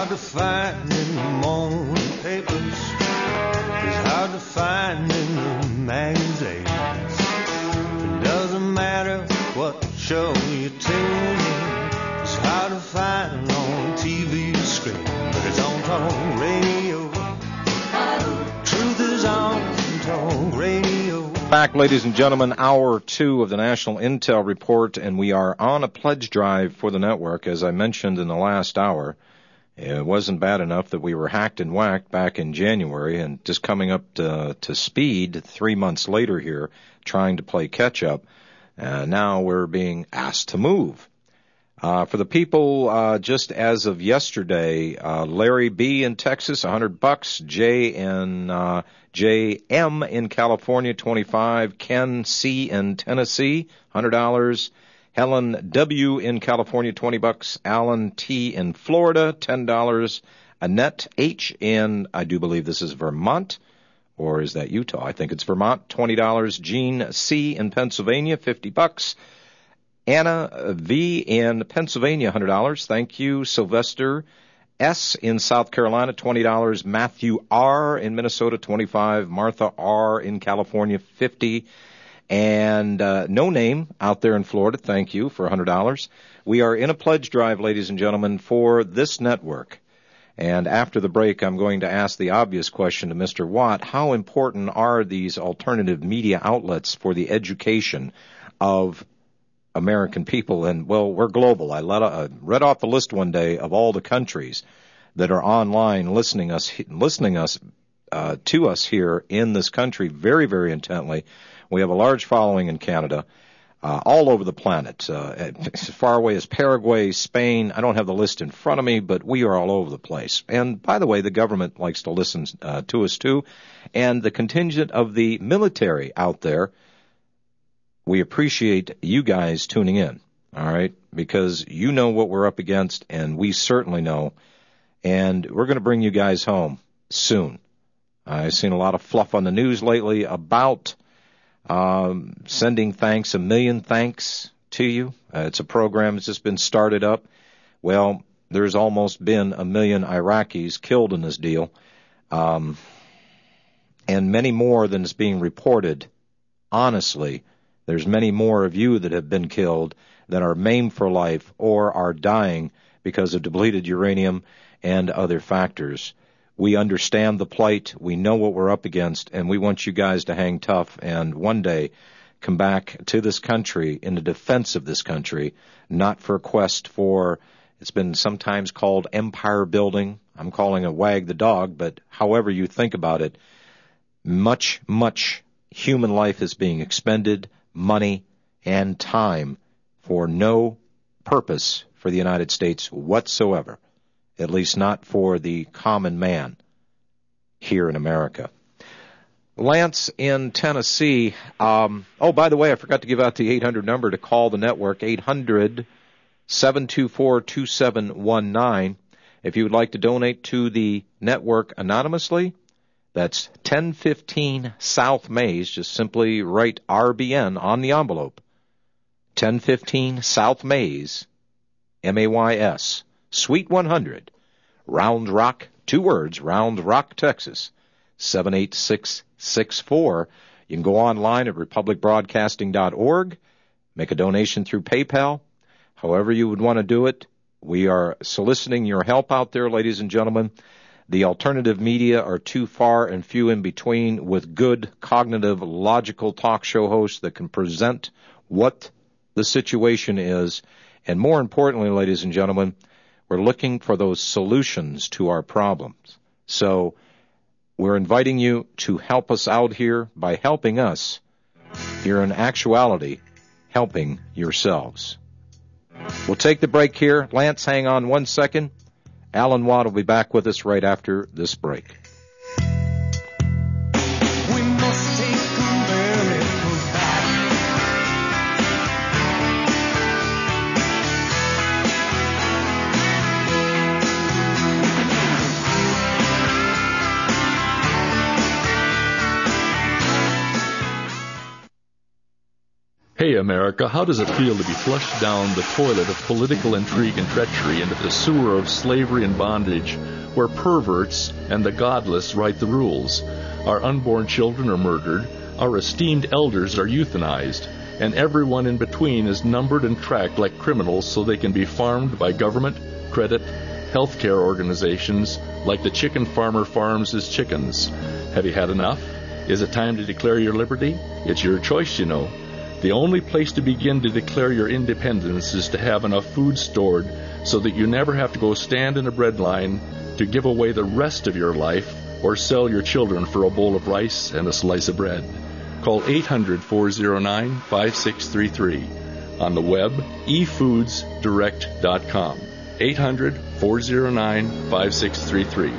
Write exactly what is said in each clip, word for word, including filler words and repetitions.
hard to find in the morning papers. It's hard to find in the magazines. It doesn't matter what show you tune in. It's hard to find on T V screen, but it's on talk radio. Truth is on talk radio. Back, ladies and gentlemen, hour two of the National Intel Report, and we are on a pledge drive for the network. As I mentioned in the last hour, it wasn't bad enough that we were hacked and whacked back in January, and just coming up to, to speed three months later here, trying to play catch-up. Uh, now we're being asked to move. Uh, for the people, uh, just as of yesterday, uh, Larry B. in Texas, one hundred bucks. Jay in, uh, J M in California, twenty-five. Ken C. in Tennessee, one hundred dollars. Helen W. in California, twenty bucks. Alan T. in Florida, ten dollars. Annette H. in, I do believe this is Vermont, or is that Utah? I think it's Vermont, twenty dollars. Jean C. in Pennsylvania, fifty bucks. Anna V. in Pennsylvania, one hundred dollars. Thank you. Sylvester S. in South Carolina, twenty dollars. Matthew R. in Minnesota, twenty-five dollars. Martha R. in California, fifty dollars. And uh, No Name out there in Florida, thank you for one hundred dollars. We are in a pledge drive, ladies and gentlemen, for this network. And after the break, I'm going to ask the obvious question to Mister Watt. How important are these alternative media outlets for the education of American people? And, well, we're global. I let, uh, read off the list one day of all the countries that are online listening us, listening us uh, to us here in this country very, very intently. We have a large following in Canada, uh, all over the planet, uh, as far away as Paraguay, Spain. I don't have the list in front of me, but we are all over the place. And, by the way, the government likes to listen uh, to us, too. And the contingent of the military out there, we appreciate you guys tuning in, all right, because you know what we're up against, and we certainly know. And we're going to bring you guys home soon. I've seen a lot of fluff on the news lately about um, sending thanks, a million thanks to you. Uh, it's a program that's just been started up. Well, there's almost been a million Iraqis killed in this deal, um, and many more than is being reported. Honestly, there's many more of you that have been killed that are maimed for life or are dying because of depleted uranium and other factors. We understand the plight. We know what we're up against, and we want you guys to hang tough and one day come back to this country in the defense of this country, not for a quest for, it's been sometimes called empire building. I'm calling it wag the dog, but however you think about it, much, much human life is being expended, money and time, for no purpose for the United States whatsoever, at least not for the common man here in America. Lance in Tennessee. Um, oh, by the way, I forgot to give out the eight hundred number to call the network, eight hundred, seven two four, two seven one nine. If you would like to donate to the network anonymously, that's ten fifteen South Mays. Just simply write R B N on the envelope. ten fifteen South Mays, M A Y S, Suite one hundred, Round Rock, two words, Round Rock, Texas, seven eight six six four. You can go online at republic broadcasting dot org, make a donation through PayPal, however you would want to do it. We are soliciting your help out there, ladies and gentlemen. The alternative media are too far and few in between with good, cognitive, logical talk show hosts that can present what the situation is. And more importantly, ladies and gentlemen, we're looking for those solutions to our problems. So we're inviting you to help us out here. By helping us, you're in actuality helping yourselves. We'll take the break here. Lance, hang on one second. Alan Watt will be back with us right after this break. We must take America back. Hey, America, how does it feel to be flushed down the toilet of political intrigue and treachery into the sewer of slavery and bondage, where perverts and the godless write the rules? Our unborn children are murdered, our esteemed elders are euthanized, and everyone in between is numbered and tracked like criminals so they can be farmed by government, credit, healthcare organizations, like the chicken farmer farms his chickens. Have you had enough? Is it time to declare your liberty? It's your choice, you know. The only place to begin to declare your independence is to have enough food stored so that you never have to go stand in a bread line to give away the rest of your life or sell your children for a bowl of rice and a slice of bread. Call eight hundred, four oh nine, five six three three. On the web, e foods direct dot com. eight hundred, four oh nine, five six three three.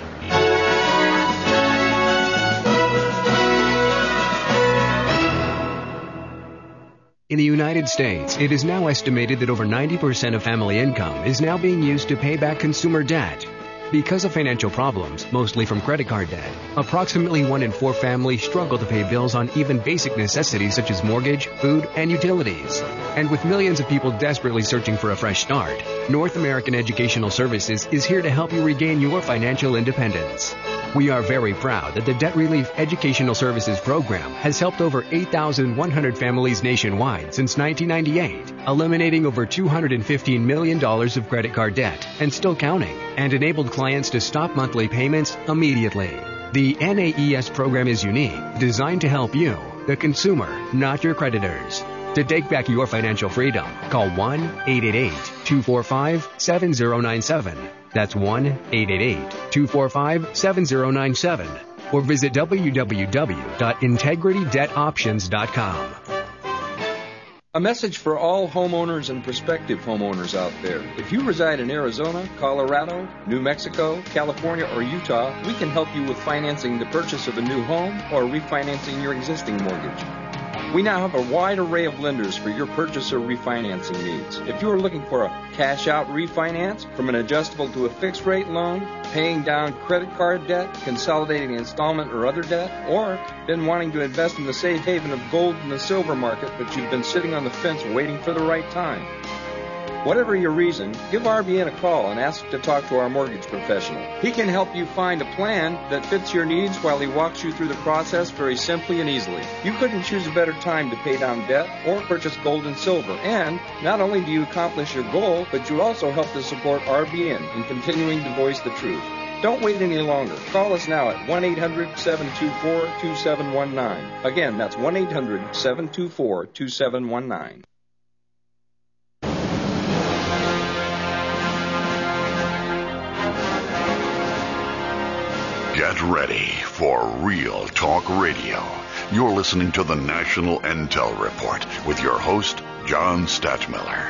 In the United States, it is now estimated that over ninety percent of family income is now being used to pay back consumer debt. Because of financial problems, mostly from credit card debt, approximately one in four families struggle to pay bills on even basic necessities such as mortgage, food, and utilities. And with millions of people desperately searching for a fresh start, North American Educational Services is here to help you regain your financial independence. We are very proud that the Debt Relief Educational Services Program has helped over eight thousand one hundred families nationwide since nineteen ninety-eight, eliminating over two hundred fifteen million dollars of credit card debt and still counting, and enabled clients to stop monthly payments immediately. The N A E S program is unique, designed to help you, the consumer, not your creditors. To take back your financial freedom, call one eight eight eight, two four five, seven zero nine seven. That's one eight eight eight, two four five, seven zero nine seven. Or visit w w w dot integrity debt options dot com. A message for all homeowners and prospective homeowners out there. If you reside in Arizona, Colorado, New Mexico, California, or Utah, we can help you with financing the purchase of a new home or refinancing your existing mortgage. We now have a wide array of lenders for your purchase or refinancing needs. If you are looking for a cash-out refinance, from an adjustable to a fixed-rate loan, paying down credit card debt, consolidating installment or other debt, or been wanting to invest in the safe haven of gold and the silver market, but you've been sitting on the fence waiting for the right time. Whatever your reason, give R B N a call and ask to talk to our mortgage professional. He can help you find a plan that fits your needs while he walks you through the process very simply and easily. You couldn't choose a better time to pay down debt or purchase gold and silver. And not only do you accomplish your goal, but you also help to support R B N in continuing to voice the truth. Don't wait any longer. Call us now at one eight hundred, seven two four, two seven one nine. Again, that's one eight hundred, seven two four, two seven one nine. Get ready for Real Talk Radio. You're listening to the National Intel Report with your host, John Stachmiller.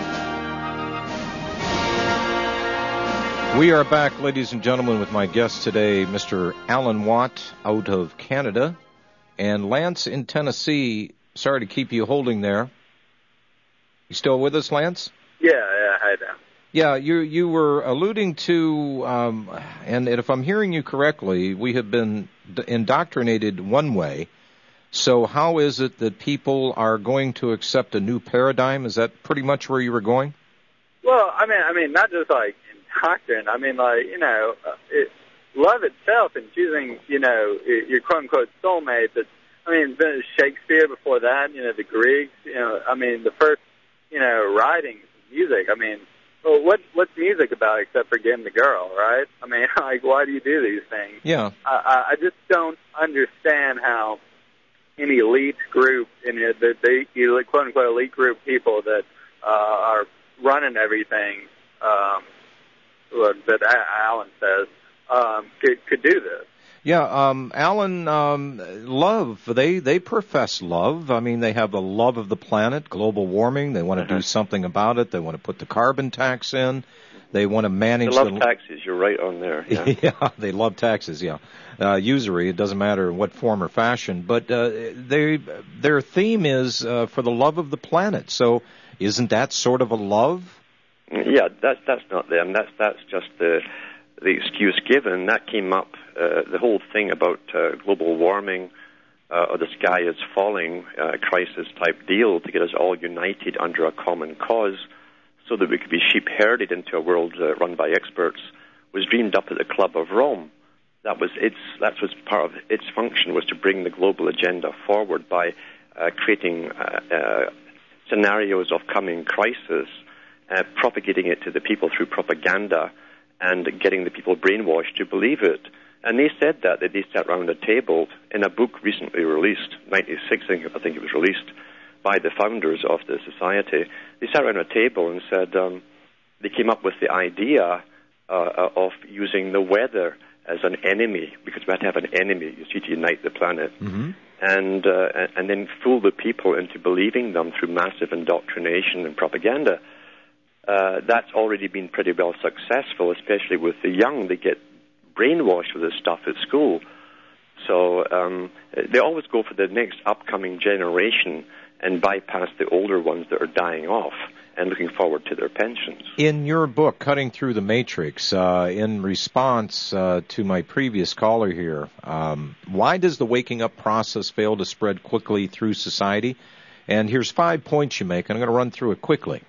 We are back, ladies and gentlemen, with my guest today, Mister Alan Watt out of Canada, and Lance in Tennessee. Sorry to keep you holding there. You still with us, Lance? Yeah, yeah, hi there. Yeah, you you were alluding to, um, and if I'm hearing you correctly, we have been indoctrinated one way. So how is it that people are going to accept a new paradigm? Is that pretty much where you were going? Well, I mean, I mean, not just like indoctrination. I mean, like, you know, it, love itself and choosing, you know, your quote unquote soulmate. But I mean, Shakespeare before that, you know, the Greeks. You know, I mean, the first, you know, writings, music. I mean. Well, what what's music about except for getting the girl, right? I mean, like, why do you do these things? Yeah. I, I just don't understand how any elite group, in it, the, the quote unquote elite group people that uh, are running everything, um, that Alan says, um, could could do this. Yeah, um, Alan, um, love, they, they profess love. I mean, they have a love of the planet, global warming. They want to do something about it. They want to put the carbon tax in. They want to manage... They love the, taxes. You're right on there. Yeah, yeah they love taxes, yeah. Uh, usury, it doesn't matter in what form or fashion. But uh, they, their theme is uh, for the love of the planet. So isn't that sort of a love? Yeah, that's, that's not them. That's, that's just the... the excuse given. That came up, uh, the whole thing about uh, global warming uh, or the sky is falling uh, crisis-type deal to get us all united under a common cause so that we could be sheep-herded into a world uh, run by experts was dreamed up at the Club of Rome. That was its, that was part of its function, was to bring the global agenda forward by uh, creating uh, uh, scenarios of coming crisis, uh, propagating it to the people through propaganda, and getting the people brainwashed to believe it. And they said that, that they sat around a table in a book recently released, ninety-six, I think, I think it was released, by the founders of the society. They sat around a table and said um, they came up with the idea uh, of using the weather as an enemy, because we had to have an enemy, you see, to unite the planet, mm-hmm. and uh, and then fool the people into believing them through massive indoctrination and propaganda. Uh, that's already been pretty well successful, especially with the young. They get brainwashed with this stuff at school. So um, they always go for the next upcoming generation and bypass the older ones that are dying off and looking forward to their pensions. In your book, Cutting Through the Matrix, uh, in response uh, to my previous caller here, um, why does the waking up process fail to spread quickly through society? And here's five points you make, and I'm going to run through it quickly.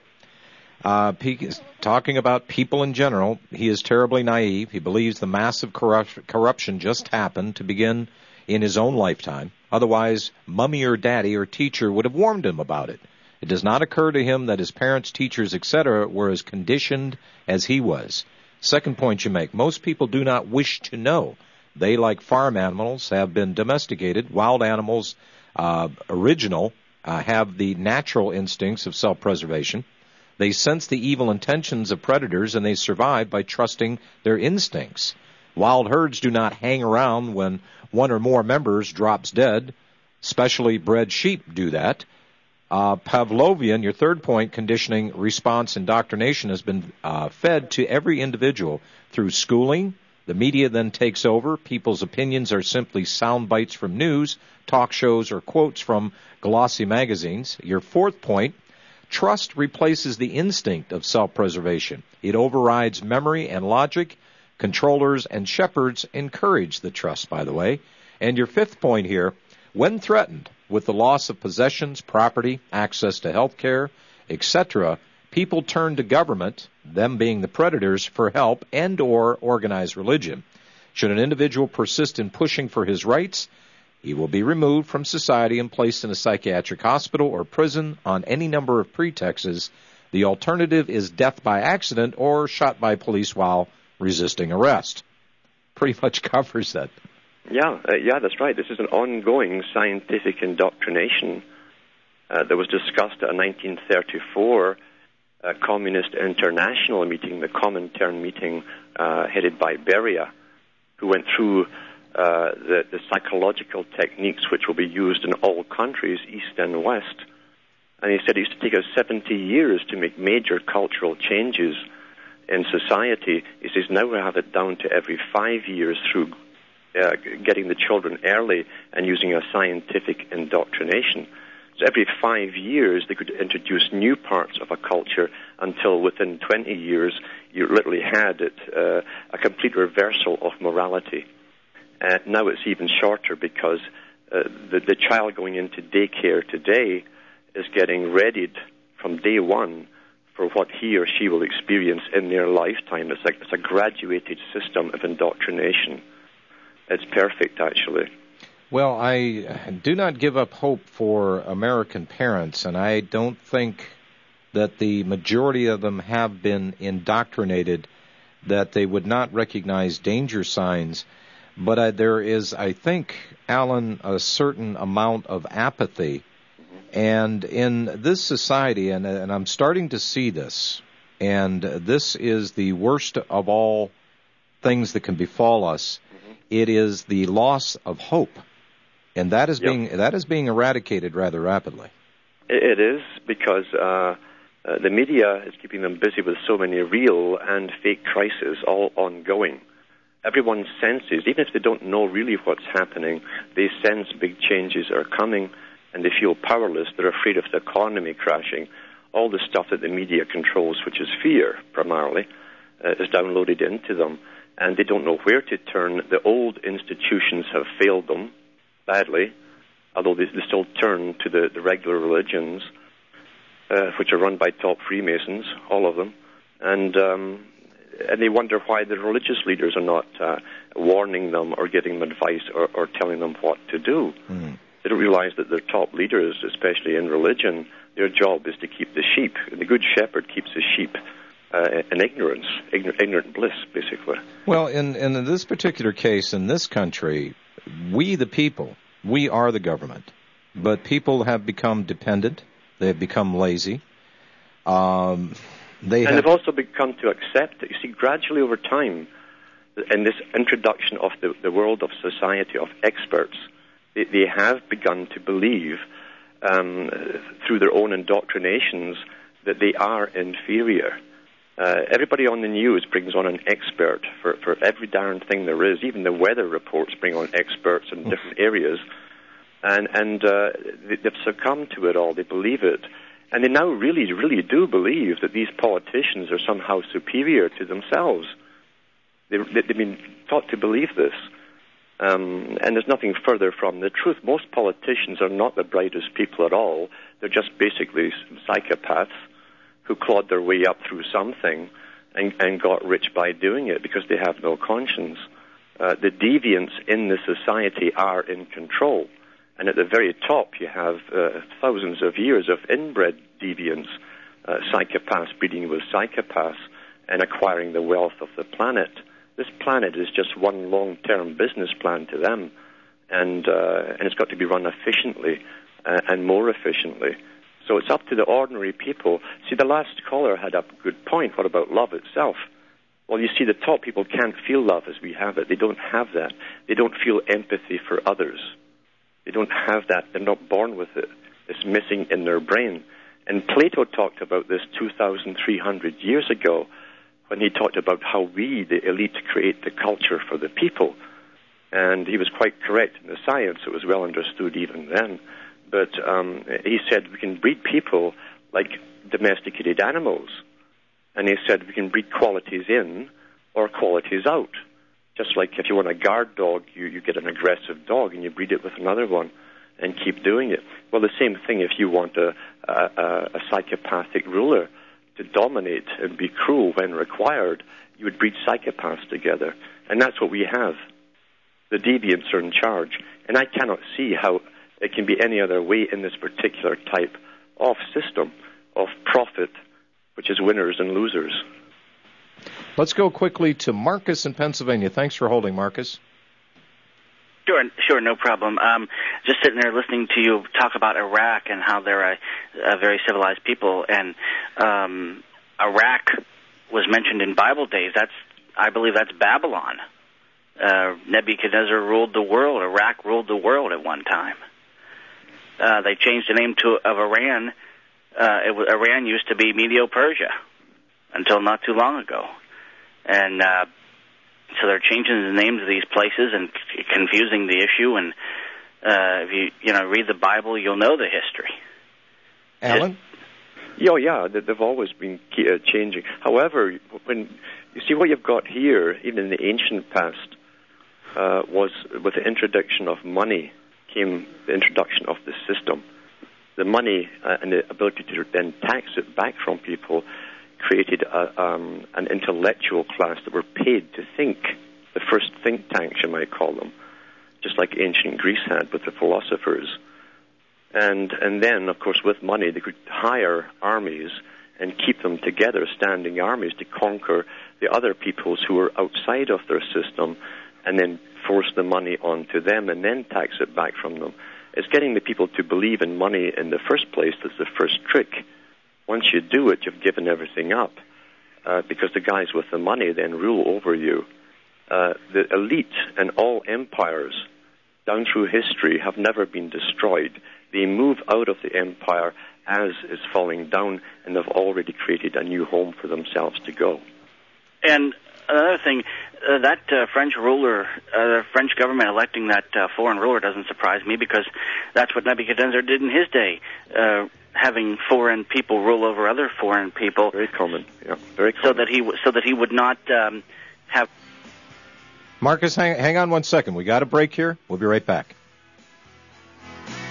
Uh, talking about people in general, he is terribly naive. He believes the massive corrupt- corruption just happened to begin in his own lifetime. Otherwise, mummy or daddy or teacher would have warned him about it. It does not occur to him that his parents, teachers, et cetera were as conditioned as he was. Second point you make, most people do not wish to know. They, like farm animals, have been domesticated. Wild animals, uh, original, uh, have the natural instincts of self-preservation. They sense the evil intentions of predators, and they survive by trusting their instincts. Wild herds do not hang around when one or more members drops dead. Specially bred sheep do that. Uh, Pavlovian, your third point, conditioning, response, indoctrination has been uh, fed to every individual through schooling. The media then takes over. People's opinions are simply sound bites from news, talk shows, or quotes from glossy magazines. Your fourth point, trust replaces the instinct of self-preservation. It overrides memory and logic. Controllers and shepherds encourage the trust, by the way. And your fifth point here, when threatened with the loss of possessions, property, access to health care, et cetera, people turn to government, them being the predators, for help and or organized religion. Should an individual persist in pushing for his rights, he will be removed from society and placed in a psychiatric hospital or prison on any number of pretexts. The alternative is death by accident or shot by police while resisting arrest. Pretty much covers that. Yeah, uh, yeah, that's right. This is an ongoing scientific indoctrination uh, that was discussed at a nineteen thirty-four uh, Communist International meeting, the Comintern meeting uh, headed by Beria, who went through uh, the, the psychological techniques which will be used in all countries, East and West. And he said it used to take us seventy years to make major cultural changes in society. He says now we have it down to every five years through uh, getting the children early and using a scientific indoctrination. So every five years they could introduce new parts of a culture until within twenty years you literally had it, uh, a complete reversal of morality. Uh, now it's even shorter because uh, the, the child going into daycare today is getting readied from day one for what he or she will experience in their lifetime. It's like it's a graduated system of indoctrination. It's perfect, actually. Well, I do not give up hope for American parents, and I don't think that the majority of them have been indoctrinated, that they would not recognize danger signs. But uh, there is, I think, Alan, a certain amount of apathy. And in this society, and, and I'm starting to see this, and this is the worst of all things that can befall us, mm-hmm. It is the loss of hope. And that is yep. being that is being eradicated rather rapidly. It is, because uh, uh, the media is keeping them busy with so many real and fake crises all ongoing. Everyone senses, even if they don't know really what's happening, they sense big changes are coming, and they feel powerless. They're afraid of the economy crashing. All the stuff that the media controls, which is fear primarily, uh, is downloaded into them, and they don't know where to turn. The old institutions have failed them badly. although they, they still turn to the, the regular religions, uh, which are run by top Freemasons, all of them, and um, and they wonder why the religious leaders are not uh, warning them or giving them advice or, or telling them what to do. Mm. They don't realize that their top leaders, especially in religion, their job is to keep the sheep. And the good shepherd keeps the sheep uh, in ignorance, ignorant, ignorant bliss, basically. Well, in, in this particular case, in this country, we the people, we are the government. But people have become dependent. They have become lazy. Um, they and have... they've also become to accept it. You see, gradually over time, in this introduction of the, the world of society, of experts, they, they have begun to believe, um, through their own indoctrinations, that they are inferior. Uh, everybody on the news brings on an expert for, for every darn thing there is. Even the weather reports bring on experts in different areas. And, and uh, they, they've succumbed to it all. They believe it. And they now really, really do believe that these politicians are somehow superior to themselves. They, they've been taught to believe this. Um, and there's nothing further from the truth. Most politicians are not the brightest people at all. They're just basically psychopaths who clawed their way up through something and, and got rich by doing it because they have no conscience. Uh, the deviants in the society are in control. And at the very top, you have uh, thousands of years of inbred deviants, uh, psychopaths breeding with psychopaths and acquiring the wealth of the planet. This planet is just one long-term business plan to them, and uh, and it's got to be run efficiently uh, and more efficiently. So it's up to the ordinary people. See, the last caller had a good point. What about love itself? Well, you see, the top people can't feel love as we have it. They don't have that. They don't feel empathy for others. They don't have that. They're not born with it. It's missing in their brain. And Plato talked about this two thousand three hundred years ago when he talked about how we, the elite, create the culture for the people. And he was quite correct in the science. It was well understood even then. But um, he said we can breed people like domesticated animals. And he said we can breed qualities in or qualities out. Just like if you want a guard dog, you, you get an aggressive dog and you breed it with another one and keep doing it. Well, the same thing if you want a, a, a psychopathic ruler to dominate and be cruel when required, you would breed psychopaths together. And that's what we have. The deviants are in charge. And I cannot see how it can be any other way in this particular type of system of profit, which is winners and losers. Let's go quickly to Marcus in Pennsylvania. Thanks for holding, Marcus. Sure, sure, no problem. Um, just sitting there listening to you talk about Iraq and how they're a, a very civilized people, and um, Iraq was mentioned in Bible days. That's, I believe, that's Babylon. Uh, Nebuchadnezzar ruled the world. Iraq ruled the world at one time. Uh, they changed the name to of Iran. Uh, it was, Iran used to be Medo-Persia until not too long ago, and uh, so they're changing the names of these places and c- confusing the issue. And uh, if you you know read the Bible, you'll know the history. Alan? Yeah, yeah, they've always been uh, changing. However, when you see what you've got here, even in the ancient past, uh, was with the introduction of money came the introduction of the system. The money uh, and the ability to then tax it back from people created a, um, an intellectual class that were paid to think, the first think tanks, you might call them, just like ancient Greece had with the philosophers. And and then, of course, with money, they could hire armies and keep them together, standing armies, to conquer the other peoples who were outside of their system, and then force the money onto them and then tax it back from them. It's getting the people to believe in money in the first place that's the first trick. Once you do it, you've given everything up, uh, because the guys with the money then rule over you. Uh, the elite and all empires down through history have never been destroyed. They move out of the empire as is falling down, and they've already created a new home for themselves to go. And another thing, uh, that uh, French ruler, uh, the French government electing that uh, foreign ruler doesn't surprise me, because that's what Nebuchadnezzar did in his day, uh, having foreign people rule over other foreign people. Very common, yeah, very common. So that he w- so that he would not um, have. Marcus, hang, hang on one second. We got a break here. We'll be right back.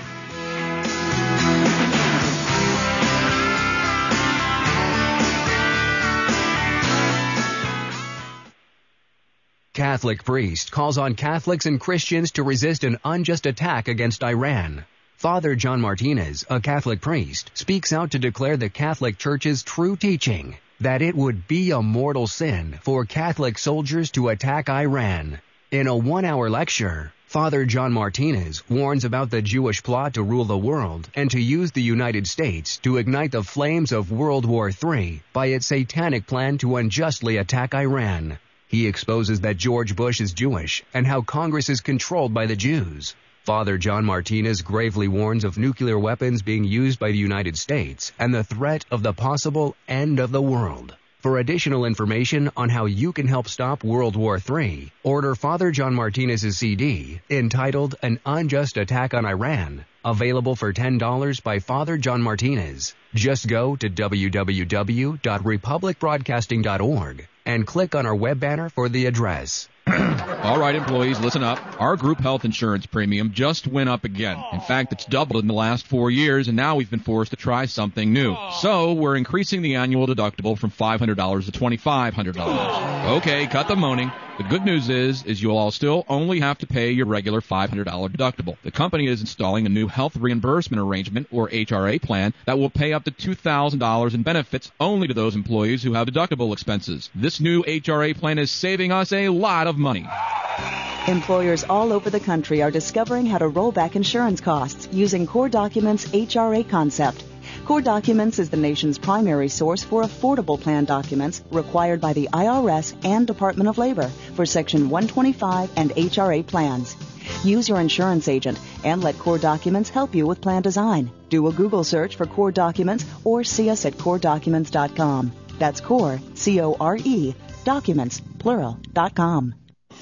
Catholic priest calls on Catholics and Christians to resist an unjust attack against Iran. Father John Martinez, a Catholic priest, speaks out to declare the Catholic Church's true teaching, that it would be a mortal sin for Catholic soldiers to attack Iran. In a one-hour lecture, Father John Martinez warns about the Jewish plot to rule the world and to use the United States to ignite the flames of World War Three by its satanic plan to unjustly attack Iran. He exposes that George Bush is Jewish and how Congress is controlled by the Jews. Father John Martinez gravely warns of nuclear weapons being used by the United States and the threat of the possible end of the world. For additional information on how you can help stop World War Three, order Father John Martinez's C D entitled An Unjust Attack on Iran, available for ten dollars by Father John Martinez. Just go to w w w dot republic broadcasting dot org and click on our web banner for the address. All right, employees, listen up. Our group health insurance premium just went up again. In fact, it's doubled in the last four years, and now we've been forced to try something new. So we're increasing the annual deductible from five hundred dollars to twenty-five hundred dollars. Okay, cut the moaning. The good news is, is you'll all still only have to pay your regular five hundred dollars deductible. The company is installing a new health reimbursement arrangement, or H R A plan, that will pay up to two thousand dollars in benefits only to those employees who have deductible expenses. This new H R A plan is saving us a lot of money. Employers all over the country are discovering how to roll back insurance costs using Core Documents' H R A concept. Core Documents is the nation's primary source for affordable plan documents required by the I R S and Department of Labor for Section one twenty-five and H R A plans. Use your insurance agent and let Core Documents help you with plan design. Do a Google search for Core Documents or see us at core documents dot com. That's Core, C O R E, Documents, plural, dot com.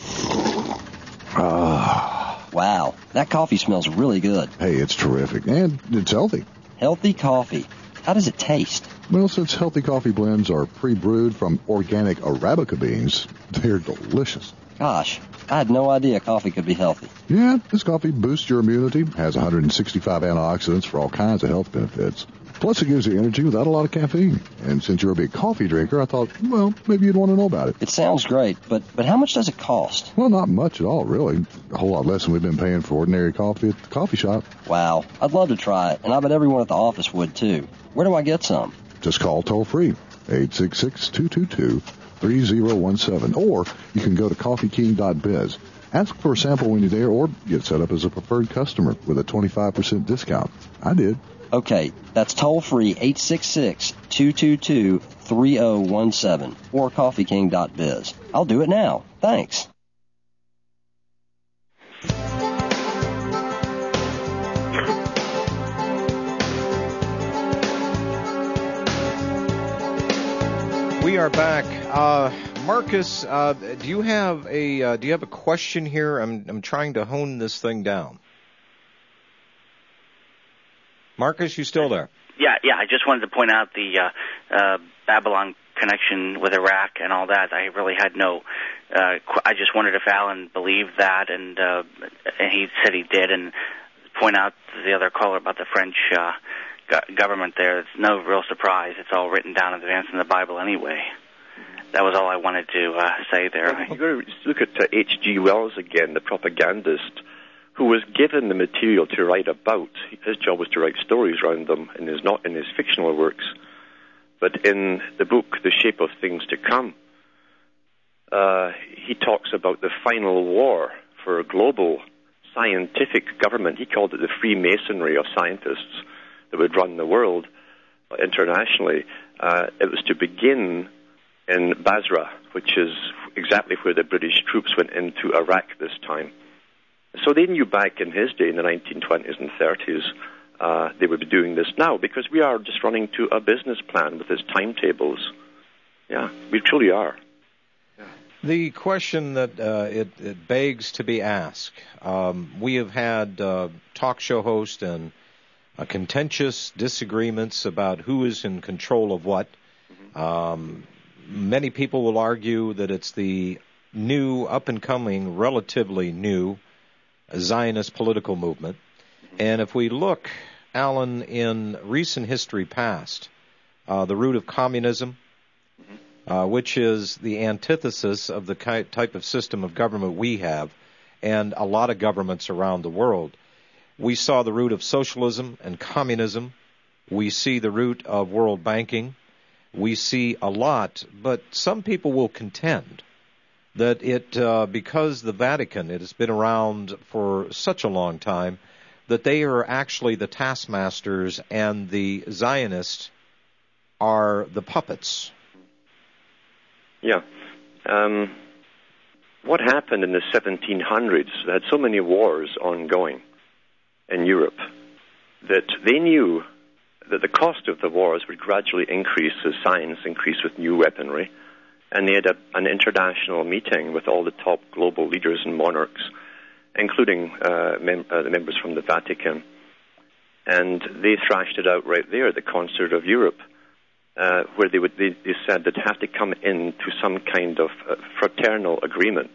Oh. Wow, that coffee smells really good. Hey, it's terrific, and it's healthy. Healthy coffee. How does it taste? Well, since healthy coffee blends are pre-brewed from organic Arabica beans, they're delicious. Gosh, I had no idea coffee could be healthy. Yeah, this coffee boosts your immunity, has one hundred sixty-five antioxidants for all kinds of health benefits. Plus, it gives you energy without a lot of caffeine. And since you're a big coffee drinker, I thought, well, maybe you'd want to know about it. It sounds great, but, but how much does it cost? Well, not much at all, really. A whole lot less than we've been paying for ordinary coffee at the coffee shop. Wow, I'd love to try it, and I bet everyone at the office would, too. Where do I get some? Just call toll-free, eight six six, two two two, three zero one seven, or you can go to coffee king dot biz. Ask for a sample when you're there, or get set up as a preferred customer with a twenty-five percent discount. I did. Okay, that's toll-free, eight six six, two two two, three zero one seven, or coffee king dot biz. I'll do it now. Thanks. We are back. Uh, Marcus, uh, do you have a uh, do you have a question here? I'm I'm trying to hone this thing down. Marcus, you still there? Yeah, yeah. I just wanted to point out the uh, uh, Babylon connection with Iraq and all that. I really had no. Uh, qu- I just wondered if Alan believed that, and, uh, and he said he did. And point out to the other caller about the French uh, go- government there. It's no real surprise. It's all written down in advance in the Bible anyway. That was all I wanted to uh, say there. Well, you've got to look at uh, H G Wells again, the propagandist, who was given the material to write about. His job was to write stories around them in his, not in his fictional works. But in the book, The Shape of Things to Come, uh, he talks about the final war for a global scientific government. He called it the Freemasonry of scientists that would run the world internationally. Uh, it was to begin in Basra, which is exactly where the British troops went into Iraq this time. So they knew back in his day, in the nineteen twenties and thirties, uh, they would be doing this now, because we are just running to a business plan with its timetables. Yeah, we truly are. Yeah. The question that uh, it, it begs to be asked, um, we have had uh, talk show hosts and uh, contentious disagreements about who is in control of what. Mm-hmm. Um, many people will argue that it's the new, up-and-coming, relatively new Zionist political movement. And if we look, Alan, in recent history past, uh, the root of communism, uh, which is the antithesis of the type of system of government we have and a lot of governments around the world. We saw the root of socialism and communism. We see the root of world banking. We see a lot, but some people will contend that it, uh, because the Vatican, it has been around for such a long time, that they are actually the taskmasters and the Zionists are the puppets. Yeah. Um, what happened in the seventeen hundreds? They had so many wars ongoing in Europe that they knew that the cost of the wars would gradually increase as science increased with new weaponry. And they had a, an international meeting with all the top global leaders and monarchs, including uh, mem- uh, the members from the Vatican. And they thrashed it out right there at the Concert of Europe, uh, where they, would, they, they said they'd have to come into some kind of uh, fraternal agreement.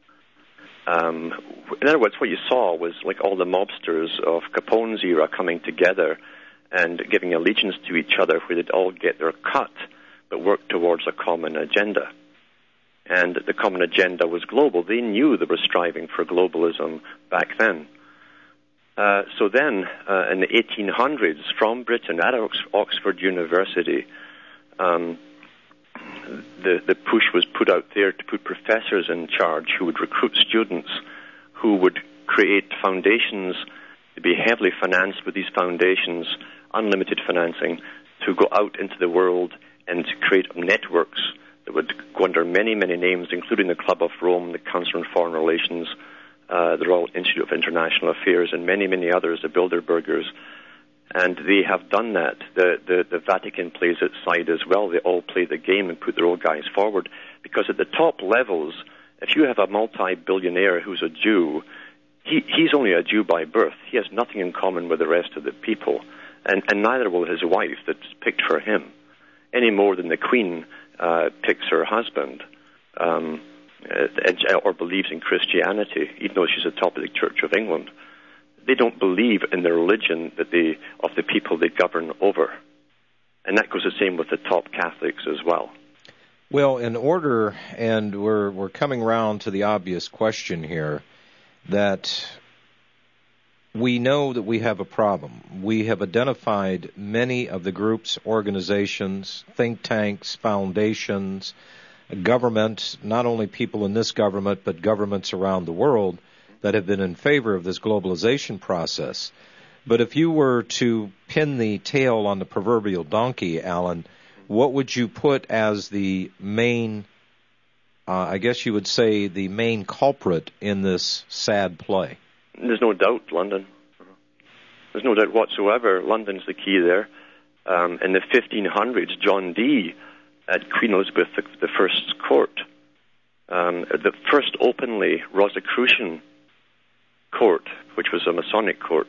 Um, in other words, what you saw was like all the mobsters of Capone's era coming together and giving allegiance to each other, where they'd all get their cut, but work towards a common agenda. And the common agenda was global. They knew they were striving for globalism back then. Uh, so then, uh, in the eighteen hundreds, from Britain, at Ox- Oxford University, um, the, the push was put out there to put professors in charge who would recruit students, who would create foundations, to be heavily financed with these foundations, unlimited financing, to go out into the world and to create networks that would go under many, many names, including the Club of Rome, the Council on Foreign Relations, uh, the Royal Institute of International Affairs, and many, many others, the Bilderbergers. And they have done that. The, the, the Vatican plays its side as well. They all play the game and put their own guys forward. Because at the top levels, if you have a multi-billionaire who's a Jew, he, he's only a Jew by birth. He has nothing in common with the rest of the people. And, and neither will his wife that's picked for him, any more than the Queen uh, picks her husband um, uh, or believes in Christianity, even though she's the top of the Church of England. They don't believe in the religion that they, of the people they govern over. And that goes the same with the top Catholics as well. Well, in order, and we're we're coming round to the obvious question here, that we know that we have a problem. We have identified many of the groups, organizations, think tanks, foundations, government, not only people in this government, but governments around the world that have been in favor of this globalization process. But if you were to pin the tail on the proverbial donkey, Alan, what would you put as the main, uh, I guess you would say, the main culprit in this sad play? There's no doubt, London. There's no doubt whatsoever. London's the key there. Um, in the fifteen hundreds, John Dee at Queen Elizabeth the, the First's court, um, the first openly Rosicrucian court, which was a Masonic court,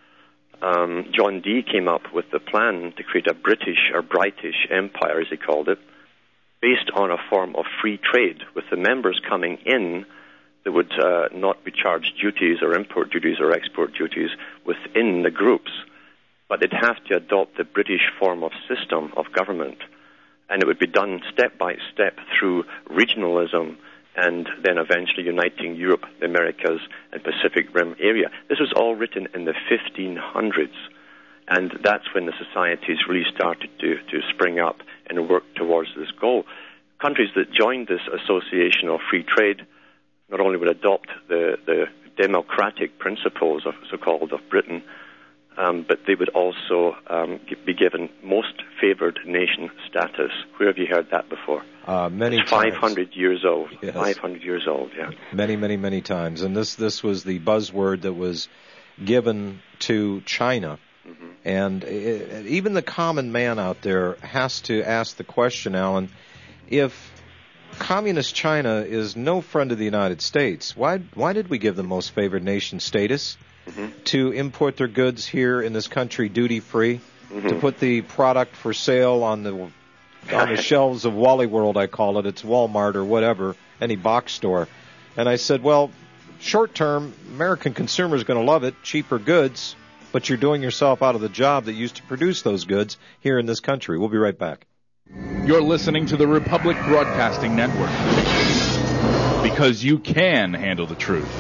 um, John Dee came up with the plan to create a British or British empire, as he called it, based on a form of free trade, with the members coming in that would uh, not be charged duties or import duties or export duties within the groups, but they'd have to adopt the British form of system of government, and it would be done step by step through regionalism and then eventually uniting Europe, the Americas, and Pacific Rim area. This was all written in the fifteen hundreds, and that's when the societies really started to, to spring up and work towards this goal. Countries that joined this association of free trade not only would adopt the, the democratic principles, of so-called, of Britain, um, but they would also um, be given most favored nation status. Where have you heard that before? Uh, many it's times. five hundred years old. Yes. five hundred years old, yeah. Many, many, many times. And this, this was the buzzword that was given to China. Mm-hmm. And it, even the common man out there has to ask the question, Alan, if Communist China is no friend of the United States, why why did we give them most favored nation status? Mm-hmm. To import their goods here in this country duty-free, mm-hmm. to put the product for sale on the on the shelves of Wally World, I call it. It's Walmart or whatever, any box store. And I said, well, short-term, American consumers are going to love it, cheaper goods, but you're doing yourself out of the job that used to produce those goods here in this country. We'll be right back. You're listening to the Republic Broadcasting Network. Because you can handle the truth.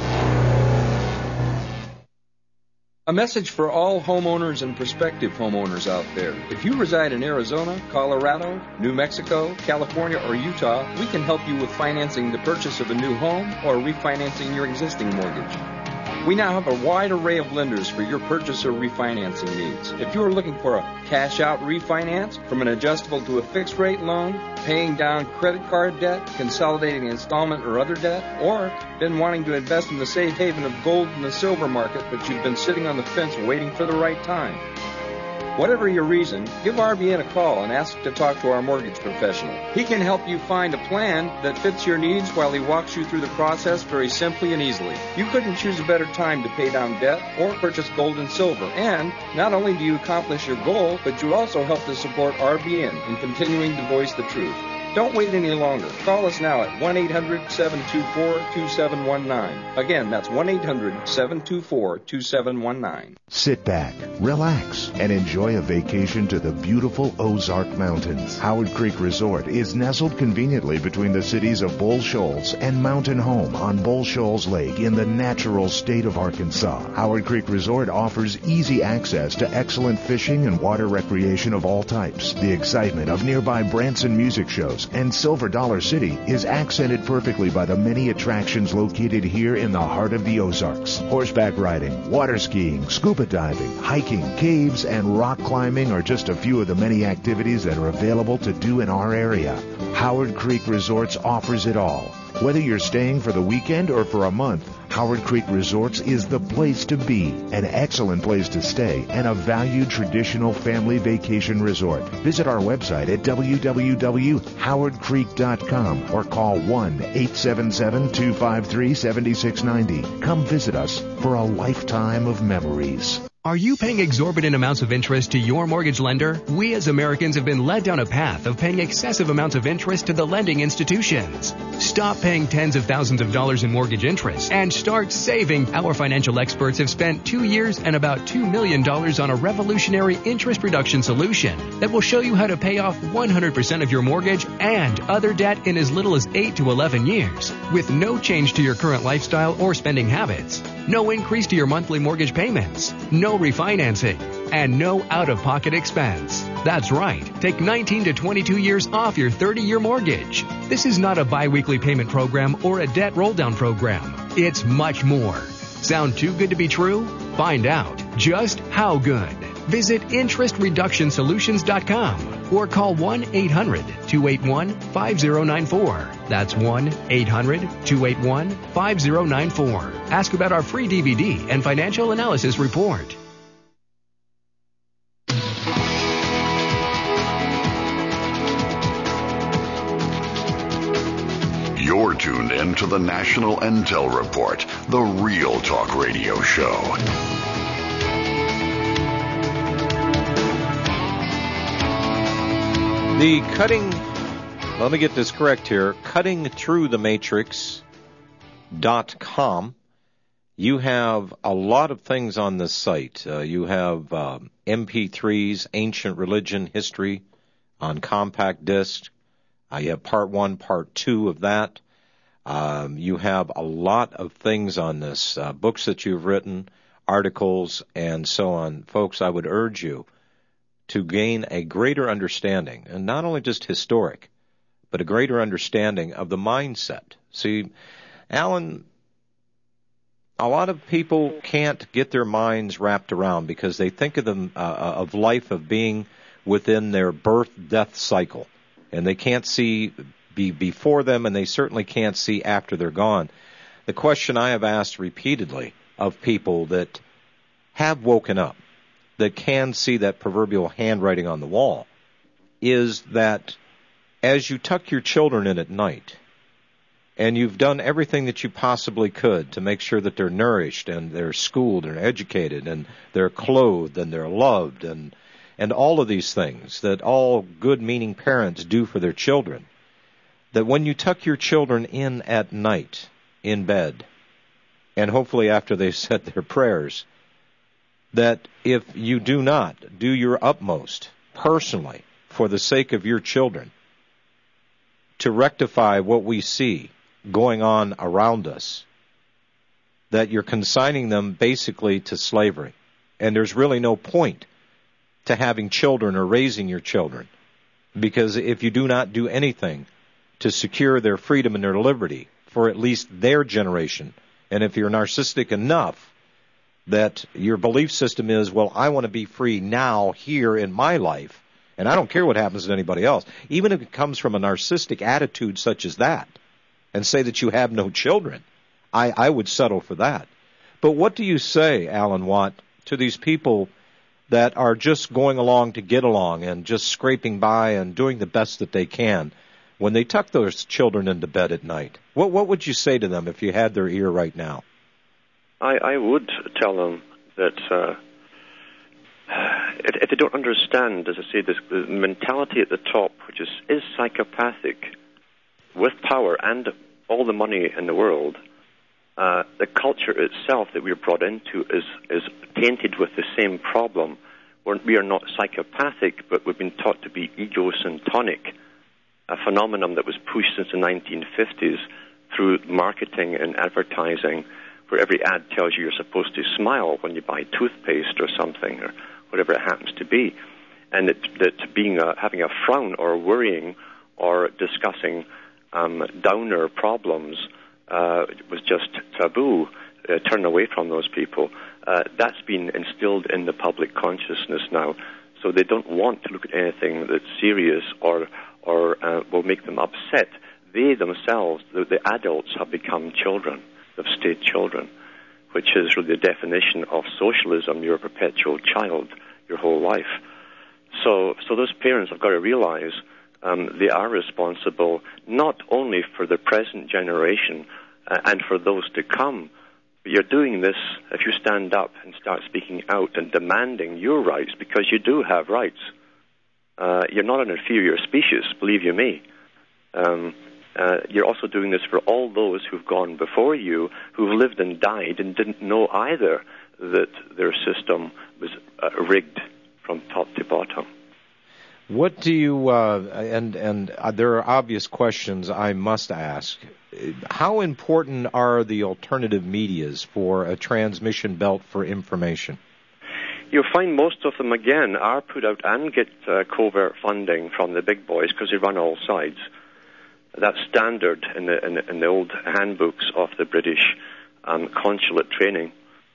A message for all homeowners and prospective homeowners out there. If you reside in Arizona, Colorado, New Mexico, California, or Utah, we can help you with financing the purchase of a new home or refinancing your existing mortgage. We now have a wide array of lenders for your purchase or refinancing needs. If you are looking for a cash-out refinance, from an adjustable to a fixed-rate loan, paying down credit card debt, consolidating installment or other debt, or been wanting to invest in the safe haven of gold and the silver market, but you've been sitting on the fence waiting for the right time. Whatever your reason, give R B N a call and ask to talk to our mortgage professional. He can help you find a plan that fits your needs while he walks you through the process very simply and easily. You couldn't choose a better time to pay down debt or purchase gold and silver. And not only do you accomplish your goal, but you also help to support R B N in continuing to voice the truth. Don't wait any longer. Call us now at one eight hundred seven two four two seven one nine. Again, that's one eight hundred seven two four two seven one nine. Sit back, relax, and enjoy a vacation to the beautiful Ozark Mountains. Howard Creek Resort is nestled conveniently between the cities of Bull Shoals and Mountain Home on Bull Shoals Lake in the natural state of Arkansas. Howard Creek Resort offers easy access to excellent fishing and water recreation of all types. The excitement of nearby Branson music shows and Silver Dollar City is accented perfectly by the many attractions located here in the heart of the Ozarks. Horseback riding, water skiing, scuba diving, hiking, caves, and rock climbing are just a few of the many activities that are available to do in our area. Howard Creek Resorts offers it all. Whether you're staying for the weekend or for a month, Howard Creek Resorts is the place to be, an excellent place to stay, and a valued traditional family vacation resort. Visit our website at w w w dot howard creek dot com or call one eight seven seven two five three seven six nine zero. Come visit us for a lifetime of memories. Are you paying exorbitant amounts of interest to your mortgage lender? We as Americans have been led down a path of paying excessive amounts of interest to the lending institutions. Stop paying tens of thousands of dollars in mortgage interest and start saving. Our financial experts have spent two years and about two million dollars on a revolutionary interest reduction solution that will show you how to pay off one hundred percent of your mortgage and other debt in as little as eight to eleven years with no change to your current lifestyle or spending habits. No increase to your monthly mortgage payments. No refinancing. And no out-of-pocket expense. That's right. Take nineteen to twenty-two years off your thirty-year mortgage. This is not a bi-weekly payment program or a debt roll-down program. It's much more. Sound too good to be true? Find out just how good. Visit interest reduction solutions dot com or call one eight hundred two eight one five zero nine four. That's one eight hundred two eight one five zero nine four. Ask about our free D V D and financial analysis report. You're tuned in to the National Intel Report, the Real Talk Radio Show. The cutting, let me get this correct here, cutting through the matrix dot com. You have a lot of things on this site. Uh, you have um, M P threes, ancient religion, history on compact disc. Uh, you have part one, part two of that. Um, you have a lot of things on this, uh, books that you've written, articles, and so on. Folks, I would urge you to gain a greater understanding, and not only just historic, but a greater understanding of the mindset. See, Alan, a lot of people can't get their minds wrapped around because they think of them uh, of life of being within their birth-death cycle, and they can't see be before them, and they certainly can't see after they're gone. The question I have asked repeatedly of people that have woken up, that can see that proverbial handwriting on the wall, is that as you tuck your children in at night, and you've done everything that you possibly could to make sure that they're nourished and they're schooled and educated and they're clothed and they're loved and and all of these things that all good-meaning parents do for their children, that when you tuck your children in at night in bed, and hopefully after they've said their prayers, that if you do not do your utmost personally for the sake of your children, to rectify what we see going on around us, that you're consigning them basically to slavery. And there's really no point to having children or raising your children, because if you do not do anything to secure their freedom and their liberty for at least their generation, and if you're narcissistic enough that your belief system is, well, I want to be free now, here in my life, and I don't care what happens to anybody else, even if it comes from a narcissistic attitude such as that, and say that you have no children, I, I would settle for that. But what do you say, Alan Watt, to these people that are just going along to get along and just scraping by and doing the best that they can when they tuck those children into bed at night? What what would you say to them if you had their ear right now? I, I would tell them that uh, if, if they don't understand, as I say, this the mentality at the top, which is, is psychopathic, with power and all the money in the world, uh, the culture itself that we're brought into is, is tainted with the same problem. We're, we are not psychopathic, but we've been taught to be egocentric, a phenomenon that was pushed since the nineteen fifties through marketing and advertising, where every ad tells you you're supposed to smile when you buy toothpaste or something, or whatever it happens to be, and that, that being a, having a frown or worrying or discussing um, downer problems uh, was just taboo. Uh, turn away from those people. Uh, that's been instilled in the public consciousness now, so they don't want to look at anything that's serious or or uh, will make them upset. They themselves, the, the adults, have become children. They've stayed children, which is really the definition of socialism. You're a perpetual child your whole life. So, so those parents have got to realize um, they are responsible not only for the present generation uh, and for those to come, but you're doing this if you stand up and start speaking out and demanding your rights, because you do have rights. Uh, you're not an inferior species, believe you me. Um, uh, you're also doing this for all those who've gone before you, who've lived and died and didn't know either that their system was uh, rigged from top to bottom. What do you, uh, and, and uh, there are obvious questions I must ask. How important are the alternative medias for a transmission belt for information? You'll find most of them, again, are put out and get uh, covert funding from the big boys because they run all sides. That's standard in the, in the, in the old handbooks of the British um, consulate training.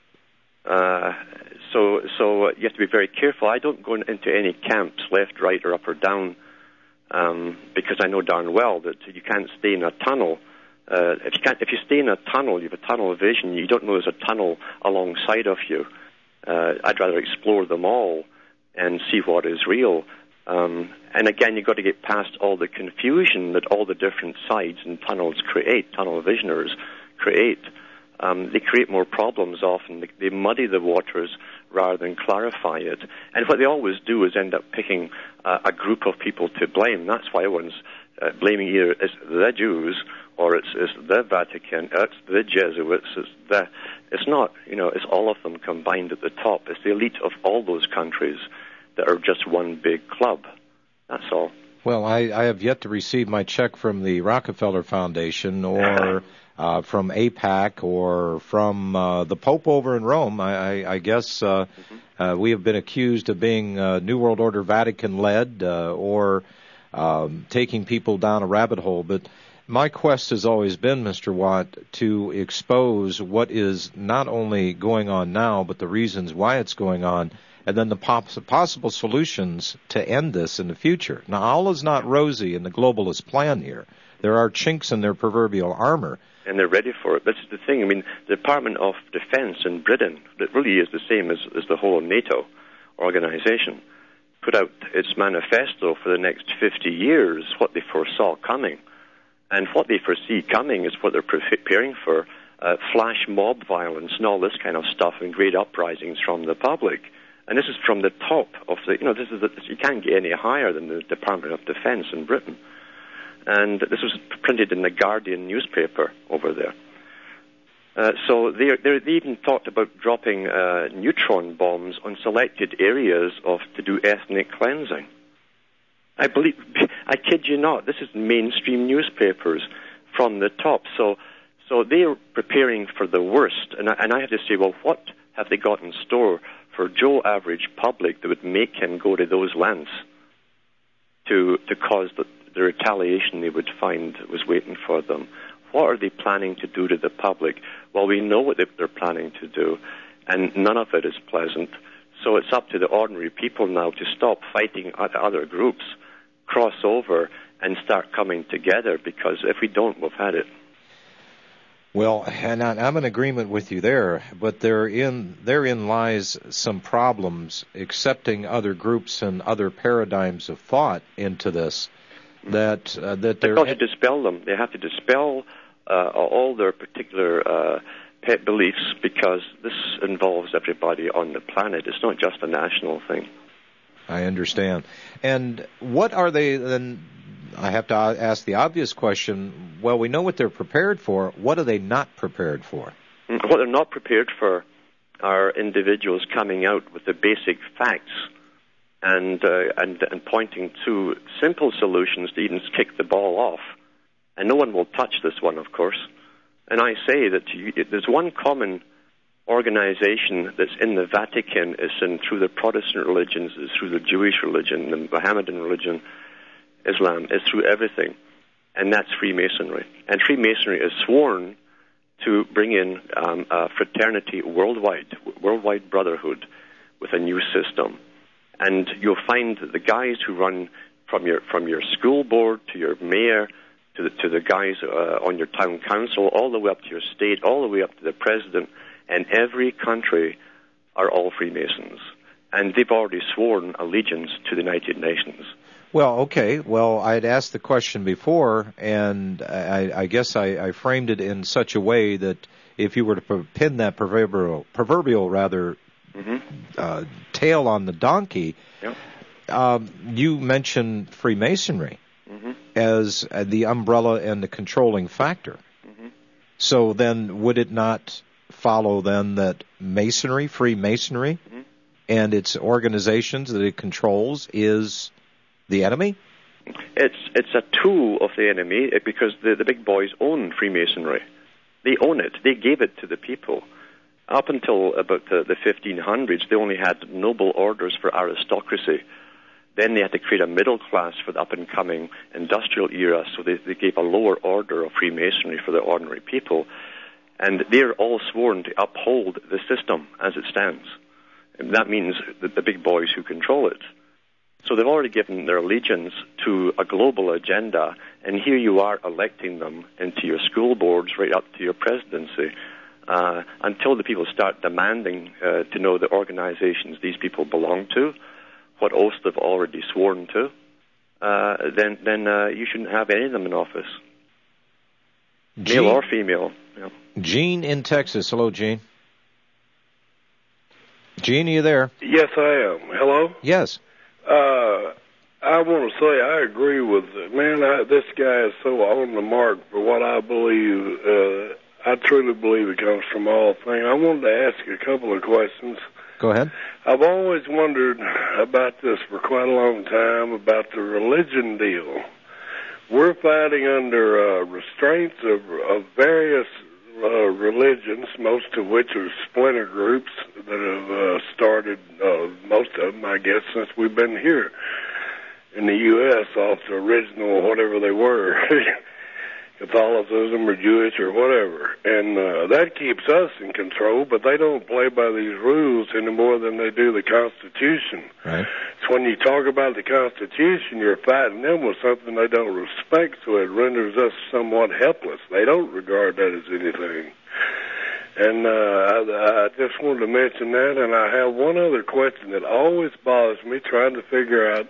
Uh, so so you have to be very careful. I don't go into any camps, left, right, or up or down, um, because I know darn well that you can't stay in a tunnel. Uh, if you can't, if you stay in a tunnel, you have a tunnel vision. You don't know there's a tunnel alongside of you. Uh, I'd rather explore them all and see what is real. Um, and again, you've got to get past all the confusion that all the different sides and tunnels create, tunnel visioners create. Um, they create more problems often. They, they muddy the waters rather than clarify it. And what they always do is end up picking uh, a group of people to blame. That's why everyone's uh, blaming either it's the Jews or it's, it's the Vatican, it's the Jesuits, it's the... It's not, you know, it's all of them combined at the top. It's the elite of all those countries that are just one big club. That's all. Well, I, I have yet to receive my check from the Rockefeller Foundation or uh, from AIPAC or from uh, the Pope over in Rome. I, I, I guess uh, mm-hmm. uh, we have been accused of being uh, New World Order Vatican-led uh, or um, taking people down a rabbit hole. But my quest has always been, Mister Watt, to expose what is not only going on now, but the reasons why it's going on, and then the poss- possible solutions to end this in the future. Now, all is not rosy in the globalist plan here. There are chinks in their proverbial armor. And they're ready for it. That's the thing. I mean, the Department of Defense in Britain, that really is the same as, as the whole NATO organization, put out its manifesto for the next fifty years, what they foresaw coming. And what they foresee coming is what they're preparing for, uh, flash mob violence and all this kind of stuff and great uprisings from the public. And this is from the top of the, you know, this is the, you can't get any higher than the Department of Defense in Britain. And this was printed in the Guardian newspaper over there. Uh, so they they even talked about dropping uh, neutron bombs on selected areas of to do ethnic cleansing. I believe, I kid you not, this is mainstream newspapers from the top. So, so they're preparing for the worst. And I, and I have to say, well, what have they got in store for Joe average public that would make him go to those lengths to to cause the, the retaliation they would find was waiting for them? What are they planning to do to the public? Well, we know what they're planning to do, and none of it is pleasant. So it's up to the ordinary people now to stop fighting other groups, cross over, and start coming together, because if we don't, we've had it. Well, and I'm in agreement with you there, but therein, therein lies some problems accepting other groups and other paradigms of thought into this. That uh, that they're They've got to dispel them. They have to dispel uh, all their particular uh, pet beliefs, because this involves everybody on the planet. It's not just a national thing. I understand. And what are they then? I have to ask the obvious question. Well, we know what they're prepared for. What are they not prepared for? What they're not prepared for are individuals coming out with the basic facts and uh, and, and pointing to simple solutions to even kick the ball off. And no one will touch this one, of course. And I say that you, there's one common organization that's in the Vatican, is in through the Protestant religions, is through the Jewish religion, the Mohammedan religion, Islam, is through everything, and that's Freemasonry. And Freemasonry is sworn to bring in um, a fraternity worldwide, worldwide brotherhood with a new system. And you'll find that the guys who run from your from your school board to your mayor to the, to the guys uh, on your town council, all the way up to your state, all the way up to the president, and every country are all Freemasons. And they've already sworn allegiance to the United Nations. Well, okay. Well, I had asked the question before, and I, I guess I, I framed it in such a way that if you were to pin that proverbial, proverbial rather, mm-hmm. uh, tail on the donkey, yep. um, you mentioned Freemasonry mm-hmm. as uh, the umbrella and the controlling factor. Mm-hmm. So then would it not follow then that Masonry, Freemasonry, mm-hmm. and its organizations that it controls is the enemy? It's it's a tool of the enemy, because the, the big boys own Freemasonry. They own it. They gave it to the people. Up until about the, the fifteen hundreds, they only had noble orders for aristocracy. Then they had to create a middle class for the up-and-coming industrial era, so they, they gave a lower order of Freemasonry for the ordinary people. And they're all sworn to uphold the system as it stands. And that means that the big boys who control it. So they've already given their allegiance to a global agenda, and here you are electing them into your school boards right up to your presidency. Uh, until the people start demanding uh, to know the organizations these people belong to, what oaths they've already sworn to, uh, then then uh, you shouldn't have any of them in office, Gene, male or female. Yeah. Gene in Texas. Hello, Gene. Gene, are you there? Yes, I am. Hello? Yes. Uh, I want to say I agree with, man, I, this guy is so on the mark for what I believe. Uh, I truly believe it comes from all things. I wanted to ask you a couple of questions. Go ahead. I've always wondered about this for quite a long time, about the religion deal. We're fighting under uh, restraints of, of various uh, religions, most of which are splinter groups that have uh, started, uh, most of them, I guess, since we've been here in the U S off the original whatever they were, Catholicism or Jewish or whatever. And uh, that keeps us in control, but they don't play by these rules any more than they do the Constitution. Right. So when you talk about the Constitution, you're fighting them with something they don't respect, so it renders us somewhat helpless. They don't regard that as anything. And uh, I, I just wanted to mention that, and I have one other question that always bothers me, trying to figure out,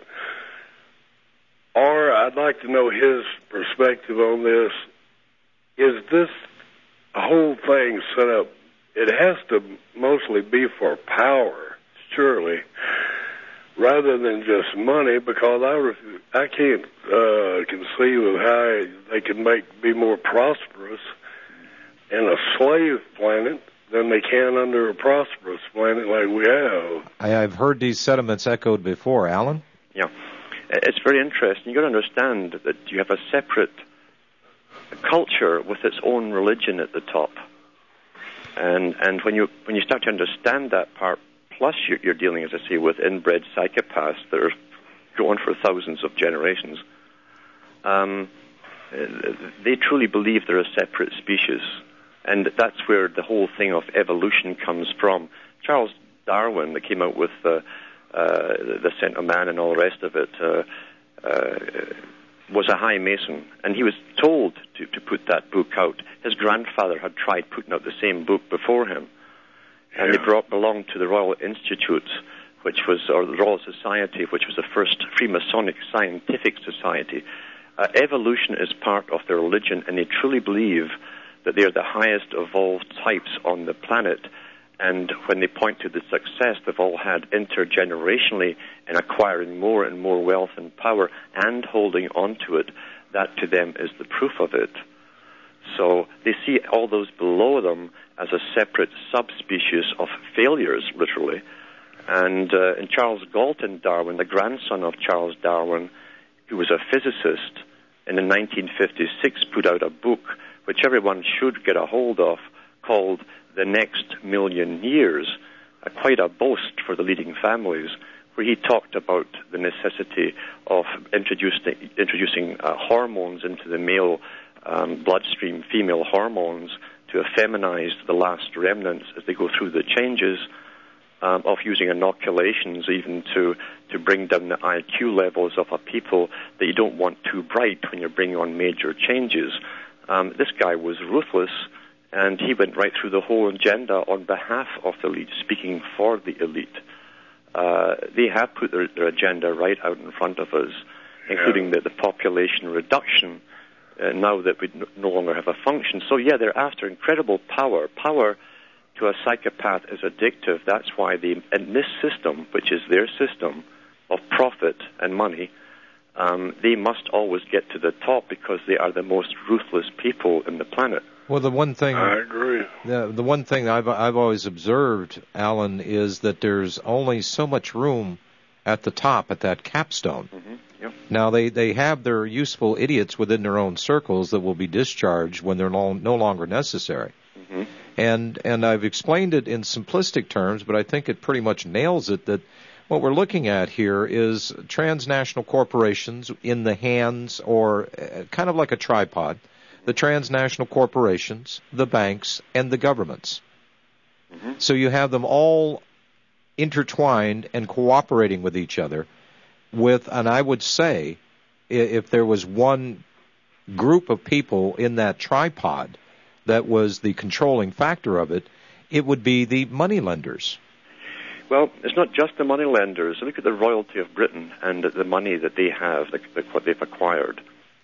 or I'd like to know his perspective on this. Is this whole thing set up, it has to mostly be for power, surely, rather than just money, because I, ref- I can't uh, conceive of how they can make be more prosperous in a slave planet than they can under a prosperous planet like we have. I, I've heard these sentiments echoed before. Alan? Yeah. it's very interesting. You've got to understand that you have a separate culture with its own religion at the top. And and when you when you start to understand that part, plus you're, you're dealing, as I say, with inbred psychopaths that are going for thousands of generations, um, they truly believe they're a separate species. And that's where the whole thing of evolution comes from. Charles Darwin, that came out with uh, uh, The Scent of Man and all the rest of it, uh, uh, was a high Mason. And he was told to, to put that book out. His grandfather had tried putting out the same book before him. And yeah. they brought, belonged to the Royal Institute, which was, or the Royal Society, which was the first Freemasonic scientific society. Uh, evolution is part of their religion, and they truly believe that they are the highest evolved types on the planet. And when they point to the success they've all had intergenerationally in acquiring more and more wealth and power and holding on to it, that to them is the proof of it. So they see all those below them as a separate subspecies of failures, literally. And, uh, and Charles Galton Darwin, the grandson of Charles Darwin, who was a physicist, in nineteen fifty-six put out a book which everyone should get a hold of, called The Next Million Years, uh, quite a boast for the leading families, where he talked about the necessity of introducing, introducing uh, hormones into the male um, bloodstream, female hormones, to effeminize the last remnants as they go through the changes, um, of using inoculations even to, to bring down the I Q levels of a people that you don't want too bright when you're bringing on major changes. Um, this guy was ruthless, and he went right through the whole agenda on behalf of the elite, speaking for the elite. Uh, they have put their, their agenda right out in front of us, including the, the population reduction, uh, now that we n- no longer have a function. So, yeah, they're after incredible power. Power to a psychopath is addictive. That's why they, in this system, which is their system of profit and money, Um, they must always get to the top because they are the most ruthless people in the planet. Well, the one thing I agree. The, the one thing I've I've always observed, Alan, is that there's only so much room at the top at that capstone. Mm-hmm. Yep. Now they, they have their useful idiots within their own circles that will be discharged when they're no, no longer necessary. Mm-hmm. And and I've explained it in simplistic terms, but I think it pretty much nails it that what we're looking at here is transnational corporations in the hands, or kind of like a tripod, the transnational corporations, the banks, and the governments. Mm-hmm. So you have them all intertwined and cooperating with each other with, and I would say, if there was one group of people in that tripod that was the controlling factor of it, it would be the moneylenders. Well, it's not just the money lenders. Look at the royalty of Britain and the money that they have, the, the, what they've acquired.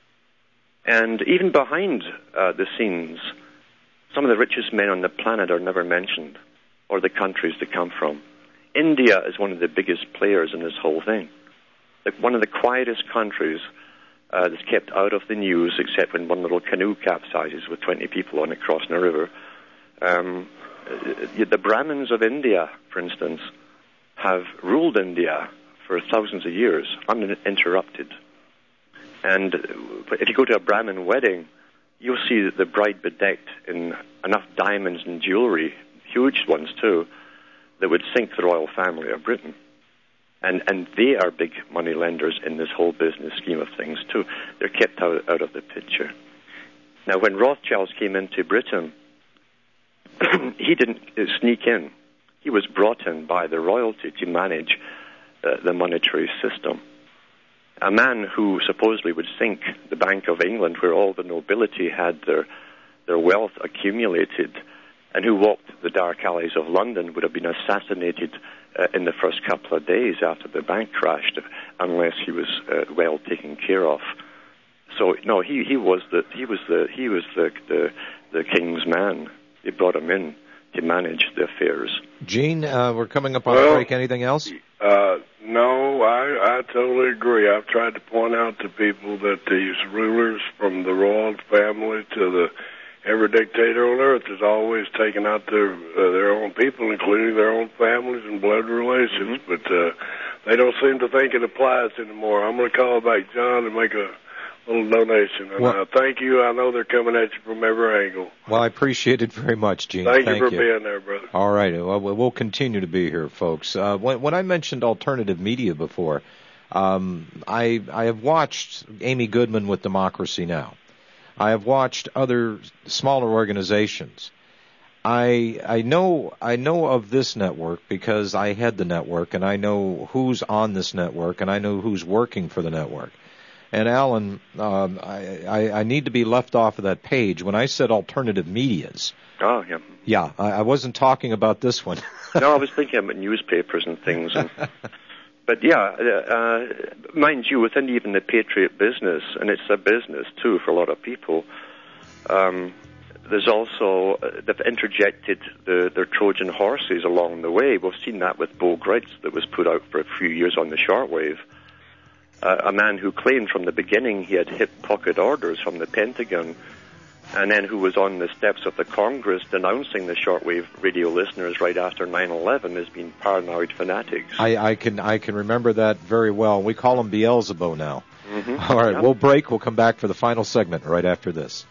And even behind uh, the scenes, some of the richest men on the planet are never mentioned, or the countries they come from. India is one of the biggest players in this whole thing. Like one of the quietest countries uh, that's kept out of the news, except when one little canoe capsizes with twenty people on it crossing a river. Um, the Brahmins of India, for instance, have ruled India for thousands of years, uninterrupted. And if you go to a Brahmin wedding, you'll see the bride bedecked in enough diamonds and jewelry, huge ones too, that would sink the royal family of Britain. And and they are big money lenders in this whole business scheme of things too. They're kept out, out of the picture. Now, when Rothschilds came into Britain, he didn't sneak in. He was brought in by the royalty to manage uh, the monetary system. A man who supposedly would sink the Bank of England, where all the nobility had their their wealth accumulated, and who walked the dark alleys of London, would have been assassinated uh, in the first couple of days after the bank crashed, unless he was uh, well taken care of. So no, he, he was the he was the he was the the, the king's man. They brought him in to manage the affairs. Gene, uh, we're coming up on well, a break. Anything else? Uh, no, I, I totally agree. I've tried to point out to people that these rulers, from the royal family to the every dictator on earth, is always taking out their uh, their own people, including their own families and blood relations. Mm-hmm. But uh, they don't seem to think it applies anymore. I'm going to call back John and make a little donation. And well, uh, thank you. I know they're coming at you from every angle. Well, I appreciate it very much, Gene. Thank, thank you for you. being there, brother. All right. Well, we'll continue to be here, folks. Uh, when, when I mentioned alternative media before, um, I, I have watched Amy Goodman with Democracy Now! I have watched other smaller organizations. I I know I know of this network because I head the network, and I know who's on this network, and I know who's working for the network. And Alan, um, I, I I need to be left off of that page when I said alternative medias. Oh yeah. Yeah, I, I wasn't talking about this one. No, I was thinking about newspapers and things. And, but yeah, uh, mind you, within even the Patriot business, and it's a business too for a lot of people. Um, There's also, uh, they've interjected the, their Trojan horses along the way. We've seen that with Bo Griggs that was put out for a few years on the shortwave. Uh, a man who claimed from the beginning he had hip pocket orders from the Pentagon, and then who was on the steps of the Congress denouncing the shortwave radio listeners right after nine eleven as being paranoid fanatics. I, I can I can remember that very well. We call him Beelzebub now. Mm-hmm. All right, yeah. We'll break. We'll come back for the final segment right after this.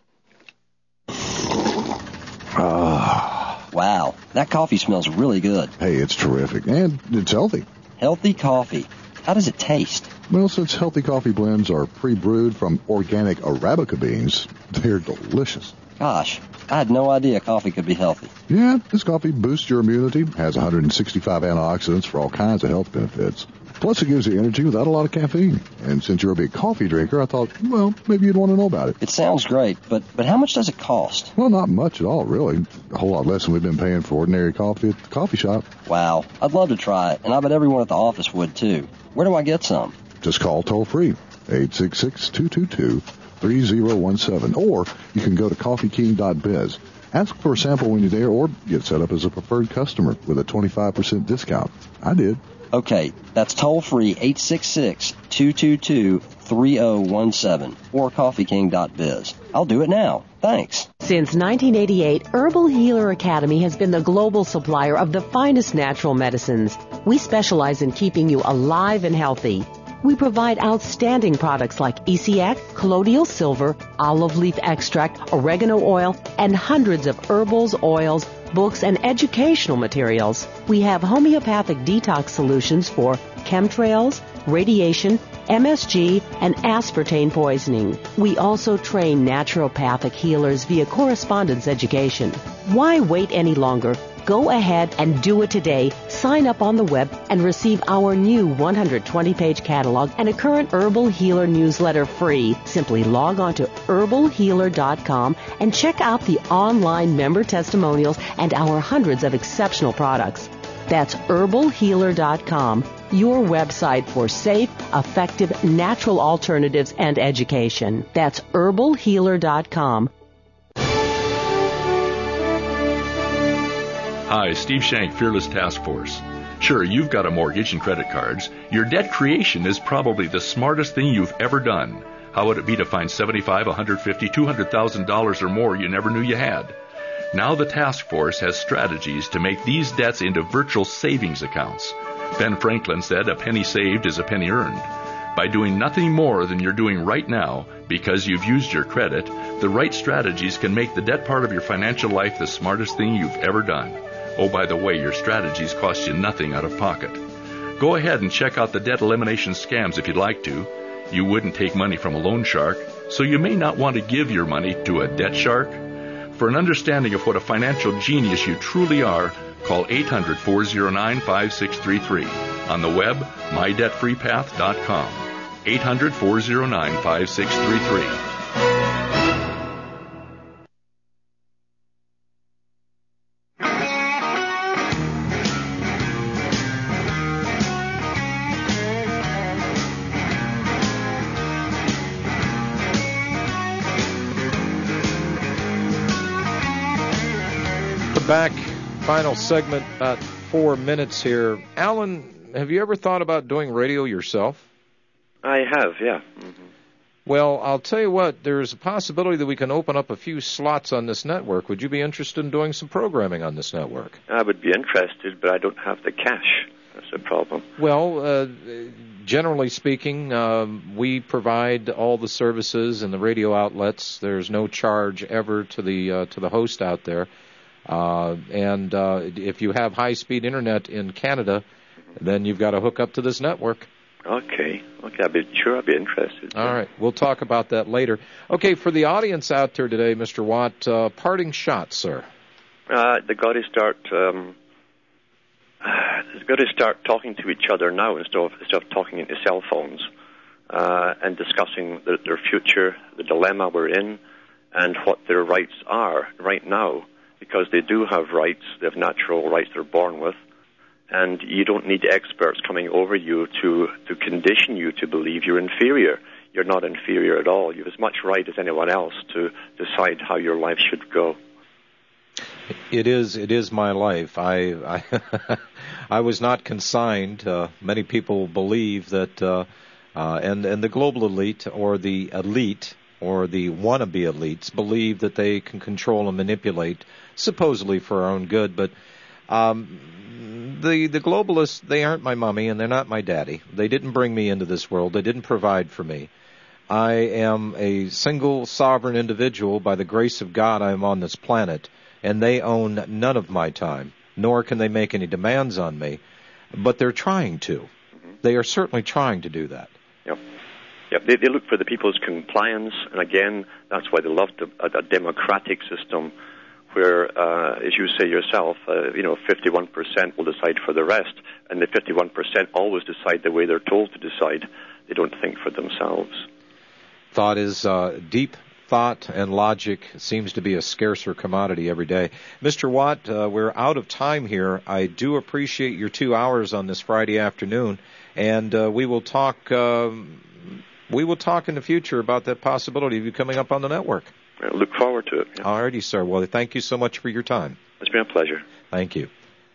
Oh. Wow, that coffee smells really good. Hey, it's terrific, and it's healthy. Healthy coffee. How does it taste? Well, since healthy coffee blends are pre-brewed from organic Arabica beans, they're delicious. Gosh, I had no idea coffee could be healthy. Yeah, this coffee boosts your immunity, has one hundred sixty-five antioxidants for all kinds of health benefits. Plus, it gives you energy without a lot of caffeine. And since you're a big coffee drinker, I thought, well, maybe you'd want to know about it. It sounds great, but but how much does it cost? Well, not much at all, really. A whole lot less than we've been paying for ordinary coffee at the coffee shop. Wow, I'd love to try it, and I bet everyone at the office would, too. Where do I get some? Just call toll-free, eight six six, two two two, three zero one seven, or you can go to coffee king dot biz. Ask for a sample when you're there, or get set up as a preferred customer with a twenty-five percent discount. I did. Okay, that's toll-free, eight six six, two two two, three zero one seven, or coffee king dot biz. I'll do it now. Thanks. Since nineteen eighty-eight, Herbal Healer Academy has been the global supplier of the finest natural medicines. We specialize in keeping you alive and healthy. We provide outstanding products like E C X, colloidal silver, olive leaf extract, oregano oil, and hundreds of herbals, oils, books, and educational materials. We have homeopathic detox solutions for chemtrails, radiation, M S G, and aspartame poisoning. We also train naturopathic healers via correspondence education. Why wait any longer? Go ahead and do it today. Sign up on the web and receive our new one hundred twenty page catalog and a current Herbal Healer newsletter free. Simply log on to herbal healer dot com and check out the online member testimonials and our hundreds of exceptional products. That's herbal healer dot com, your website for safe, effective, natural alternatives and education. That's herbal healer dot com. Hi, Steve Shank, Fearless Task Force. Sure, you've got a mortgage and credit cards. Your debt creation is probably the smartest thing you've ever done. How would it be to find seventy-five thousand dollars, one hundred fifty thousand dollars, two hundred thousand dollars or more you never knew you had? Now the task force has strategies to make these debts into virtual savings accounts. Ben Franklin said a penny saved is a penny earned. By doing nothing more than you're doing right now because you've used your credit, the right strategies can make the debt part of your financial life the smartest thing you've ever done. Oh, by the way, your strategies cost you nothing out of pocket. Go ahead and check out the debt elimination scams if you'd like to. You wouldn't take money from a loan shark, so you may not want to give your money to a debt shark. For an understanding of what a financial genius you truly are, call eight hundred, four oh nine, five six three three. On the web, my debt free path dot com. eight hundred, four oh nine, five six three three. Back, final segment, about four minutes here. Alan, have you ever thought about doing radio yourself? I have, yeah. Mm-hmm. Well, I'll tell you what, there's a possibility that we can open up a few slots on this network. Would you be interested in doing some programming on this network? I would be interested, but I don't have the cash. That's the problem. Well, uh, generally speaking, uh, we provide all the services and the radio outlets. There's no charge ever to the uh, to the host out there. Uh, and uh, if you have high-speed internet in Canada, then you've got to hook up to this network. Okay. Okay, I'd be sure I'd be interested. All right. We'll talk about that later. Okay, for the audience out there today, Mister Watt, uh, parting shot, sir. Uh, they've got to start. Um, they've got to start talking to each other now instead of instead of talking into cell phones uh, and discussing the, their future, the dilemma we're in, and what their rights are right now. Because they do have rights, they have natural rights they're born with, and you don't need experts coming over you to, to condition you to believe you're inferior. You're not inferior at all. You have as much right as anyone else to decide how your life should go. It is it is my life. I I, I was not consigned. Uh, many people believe that, uh, uh, and, and the global elite or the elite or the wannabe elites believe that they can control and manipulate, supposedly for our own good. But um, the the globalists, they aren't my mommy and they're not my daddy. They didn't bring me into this world. They didn't provide for me. I am a single sovereign individual. By the grace of God, I am on this planet, and they own none of my time, nor can they make any demands on me. But they're trying to. Mm-hmm. They are certainly trying to do that. Yep. Yep, they, they look for the people's compliance, and again, that's why they love a, a democratic system where, uh, as you say yourself, uh, you know, fifty-one percent will decide for the rest, and the fifty-one percent always decide the way they're told to decide. They don't think for themselves. Thought is uh, deep. Thought and logic seems to be a scarcer commodity every day. Mister Watt, uh, we're out of time here. I do appreciate your two hours on this Friday afternoon, and uh, we will talk. Uh, We will talk in the future about that possibility of you coming up on the network. I look forward to it. Yeah. All righty, sir. Well, thank you so much for your time. It's been a pleasure. Thank you.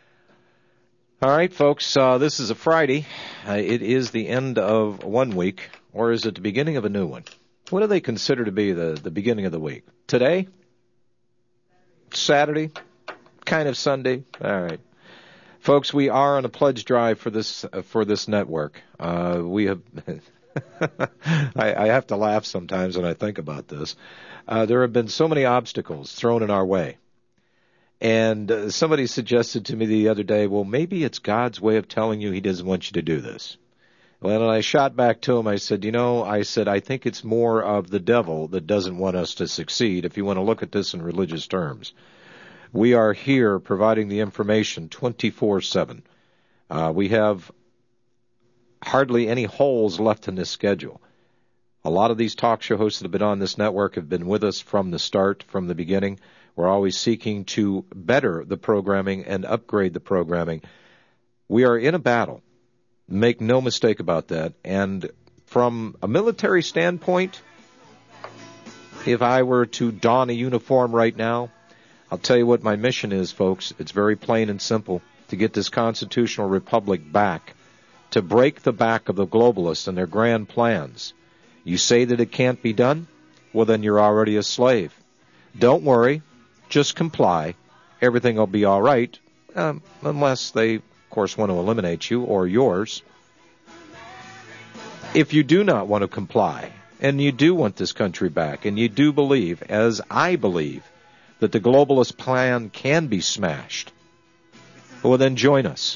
All right, folks, uh, this is a Friday. Uh, it is the end of one week, or is it the beginning of a new one? What do they consider to be the, the beginning of the week? Today? Saturday? Kind of Sunday? All right. Folks, we are on a pledge drive for this uh, for this network. Uh, we have... I, I have to laugh sometimes when I think about this. Uh, there have been so many obstacles thrown in our way. And uh, somebody suggested to me the other day, well, maybe it's God's way of telling you he doesn't want you to do this. Well, and I shot back to him. I said, you know, I said, I think it's more of the devil that doesn't want us to succeed, if you want to look at this in religious terms. We are here providing the information twenty-four seven. Uh, we have hardly any holes left in this schedule. A lot of these talk show hosts that have been on this network have been with us from the start, from the beginning. We're always seeking to better the programming and upgrade the programming. We are in a battle. Make no mistake about that. And from a military standpoint, if I were to don a uniform right now, I'll tell you what my mission is, folks. It's very plain and simple. To get this constitutional republic back. To break the back of the globalists and their grand plans. You say that it can't be done? Well, then you're already a slave. Don't worry. Just comply. Everything will be all right, um, unless they, of course, want to eliminate you or yours. If you do not want to comply, and you do want this country back, and you do believe, as I believe, that the globalist plan can be smashed, well, then join us.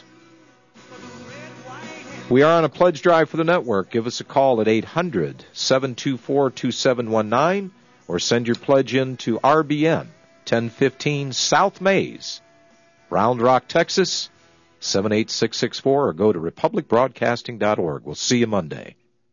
We are on a pledge drive for the network. Give us a call at eight hundred, seven two four, two seven one nine or send your pledge in to R B N, ten fifteen South Mays, Round Rock, Texas, seven eight six six four, or go to republic broadcasting dot org. We'll see you Monday.